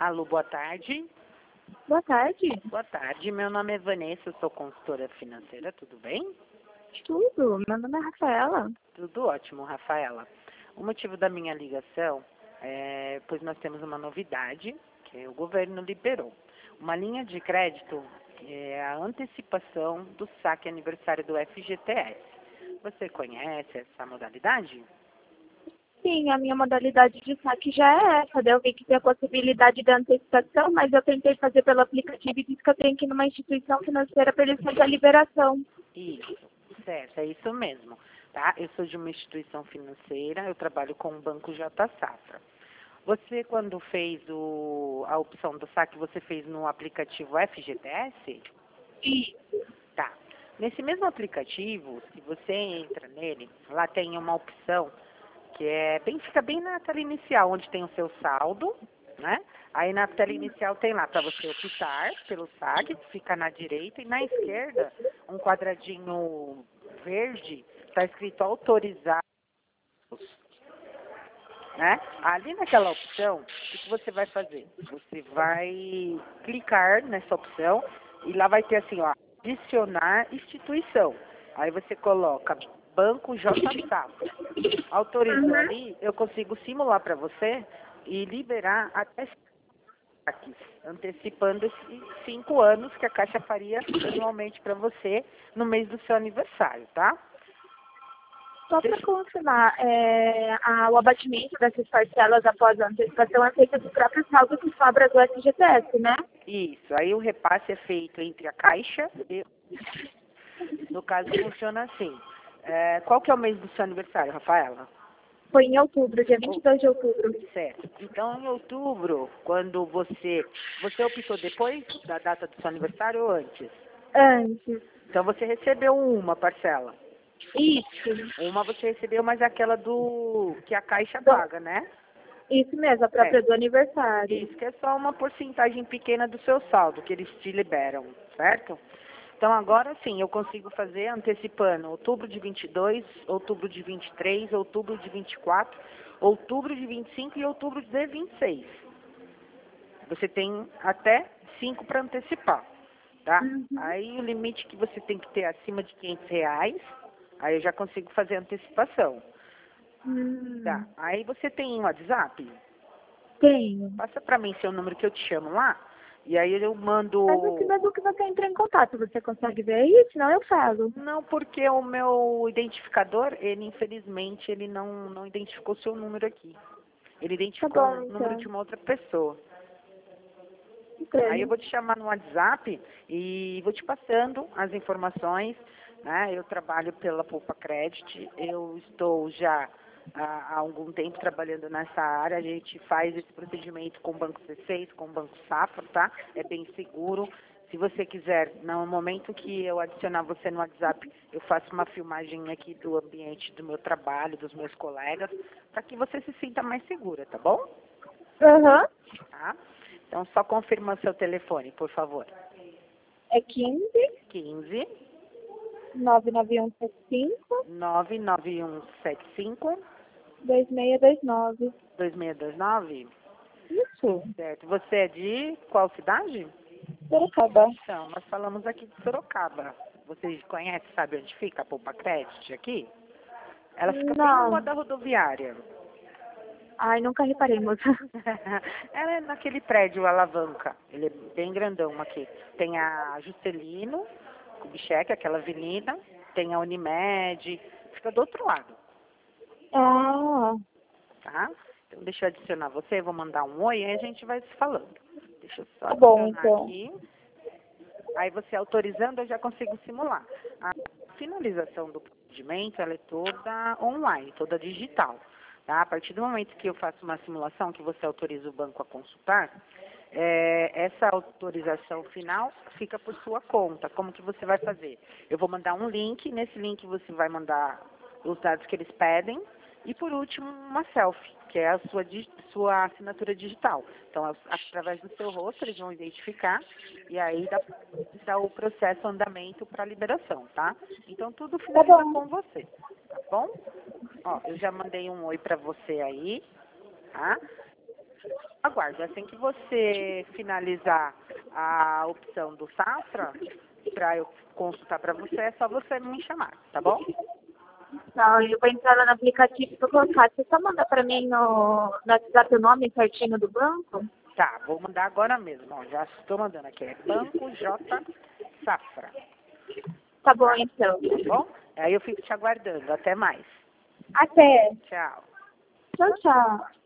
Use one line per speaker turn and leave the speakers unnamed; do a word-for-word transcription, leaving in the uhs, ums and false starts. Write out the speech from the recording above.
Alô, boa tarde.
Boa tarde.
Boa tarde, meu nome é Vanessa, eu sou consultora financeira, tudo bem?
Tudo. Meu nome é Rafaela.
Tudo ótimo, Rafaela. O motivo da minha ligação é pois nós temos uma novidade que o governo liberou. Uma linha de crédito que é a antecipação do saque aniversário do F G T S. Você conhece essa modalidade?
Sim, a minha modalidade de saque já é essa. Daí eu vi que tem a possibilidade de antecipação, mas eu tentei fazer pelo aplicativo e disse que eu tenho que ir numa instituição financeira para eles fazerem a liberação.
Isso, certo, é isso mesmo. Tá? Eu sou de uma instituição financeira, eu trabalho com o Banco J Safra. Você, quando fez o, a opção do saque, você fez no aplicativo F G T S?
Isso.
Tá. Nesse mesmo aplicativo, se você entra nele, lá tem uma opção que é bem, fica bem na tela inicial, onde tem o seu saldo, né? Aí na tela inicial tem lá para você optar pelo saque, fica na direita, e na esquerda, um quadradinho verde, está escrito autorizar, né? Ali naquela opção, o que que você vai fazer? Você vai clicar nessa opção e lá vai ter assim, ó, adicionar instituição. Aí você coloca Banco J Safra. Autorizou ali, eu consigo simular para você e liberar até saques, antecipando esses cinco anos que a Caixa faria anualmente para você no mês do seu aniversário, tá?
Só para confirmar, é, a, o abatimento dessas parcelas após a antecipação é feito do próprio saldo que sobra do F G T S, né?
Isso, aí o repasse é feito entre a Caixa e... No caso, funciona assim. É, qual que é o mês do seu aniversário, Rafaela?
Foi em outubro, dia vinte e dois de outubro.
Certo. Então, em outubro, quando você... Você optou depois da data do seu aniversário ou antes?
Antes.
Então, você recebeu uma parcela.
Isso.
Uma você recebeu, mas é aquela do... que a Caixa
Do-
paga, né?
Isso mesmo, a própria
É.
do aniversário.
Isso, que é só uma porcentagem pequena do seu saldo que eles te liberam, certo? Então agora sim, eu consigo fazer antecipando outubro de vinte e dois, outubro de vinte e três, outubro de vinte e quatro, outubro de vinte e cinco e outubro de vinte e seis. Você tem até cinco para antecipar, tá?
Uhum.
Aí o limite que você tem que ter acima de quinhentos reais, aí eu já consigo fazer antecipação, tá?
Hum,
Aí você tem um WhatsApp?
tenho.
Passa para mim seu número que eu te chamo lá. E aí eu mando...
Mas aqui mesmo que você entra em contato, você consegue ver aí? Senão eu falo.
Não, porque o meu identificador, ele infelizmente, ele não, não identificou seu número aqui. Ele
Tá
identificou
bom,
o número
então.
de uma outra pessoa. Aí eu
Estranho.
vou te chamar no WhatsApp e vou te passando as informações, né? Eu trabalho pela Poupa Credit, eu estou já há, há algum tempo trabalhando nessa área, a gente faz esse procedimento com o Banco C seis, com o Banco Safra, tá? É bem seguro. Se você quiser, no momento que eu adicionar você no WhatsApp, eu faço uma filmagem aqui do ambiente do meu trabalho, dos meus colegas, para que você se sinta mais segura, tá bom?
Aham.
Tá? Então, só confirma seu telefone, por favor.
É quinze,
quinze,
nove nove um sete cinco,
nove nove um sete cinco,
dois seis dois nove.
dois seis dois nove.
Isso.
Certo. Você é de qual cidade?
Sorocaba.
Então, nós falamos aqui de Sorocaba. Vocês conhecem, sabe onde fica a Poupa Credit aqui? Ela fica bem na rua
Não.
da rodoviária.
Ai, nunca reparei, moça.
Ela é naquele prédio Alavanca. Ele é bem grandão aqui. Tem a Juscelino Kubitschek, aquela avenida. Tem a Unimed. Fica do outro lado,
Ah,
tá? Então, deixa eu adicionar você. Vou mandar um oi e aí a gente vai se falando. Deixa eu só
tá bom,
adicionar
então.
aqui. Aí você autorizando, eu já consigo simular. A finalização do procedimento, ela é toda online, toda digital. Tá? A partir do momento que eu faço uma simulação, que você autoriza o banco a consultar, é, essa autorização final fica por sua conta. Como que você vai fazer? Eu vou mandar um link, nesse link você vai mandar os dados que eles pedem, e por último, uma selfie, que é a sua, di- sua assinatura digital. Então, a- através do seu rosto, eles vão identificar, e aí dá, dá o processo andamento para liberação, tá? Então, tudo
Tá
finaliza
bom.
com você, tá bom? Ó, eu já mandei um oi para você aí, tá? Aguardo. Assim que você finalizar a opção do Safra, para eu consultar para você, é só você me chamar, tá bom?
Tá, eu vou entrar lá no aplicativo e vou colocar. Você só manda para mim no, no WhatsApp o nome certinho do banco?
Tá, vou mandar agora mesmo. Ó, já estou mandando aqui. É Banco J Safra.
Tá bom, então.
Tá bom? Aí eu fico te aguardando. Até mais.
Até.
Tchau.
Tchau, tchau.